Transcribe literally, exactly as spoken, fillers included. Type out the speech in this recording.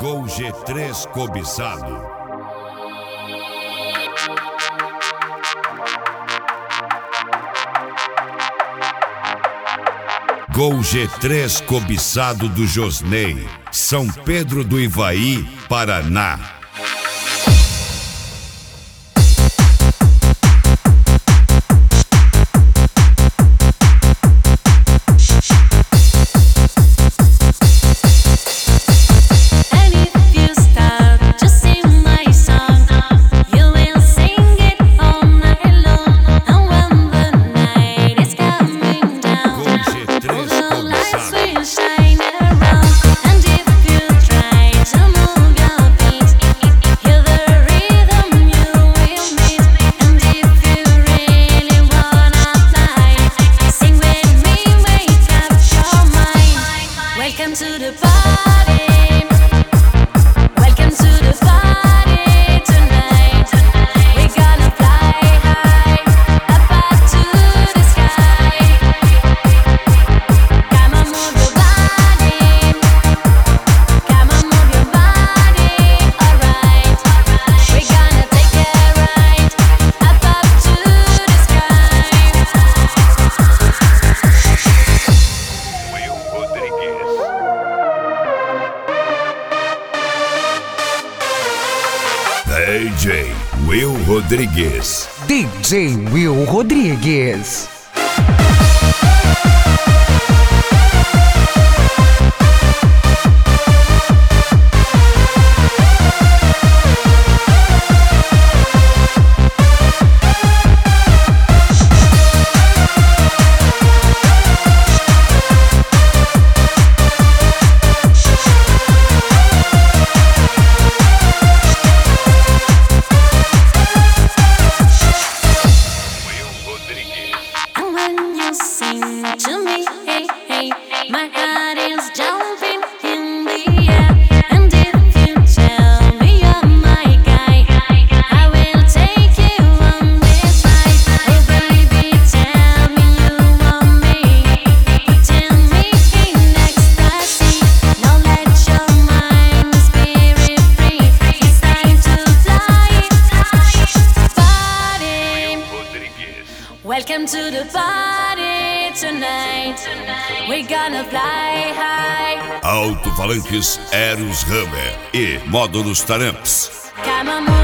Gol G três cobiçado. Gol G três cobiçado do Josney, São Pedro do Ivaí, Paraná. D J Will Rodrigues. D J Will Rodrigues. To me, hey, hey, my heart is jumping in the air. And if you tell me you're my guy, I will take you on this ride. Oh baby, tell me you want me, putting me in ecstasy. Now let your mind and spirit free. It's time to fly, party. Welcome to the party. Tonight, we're gonna fly high. Alto-falantes Eros Hammer e Módulos Taramps. Come on.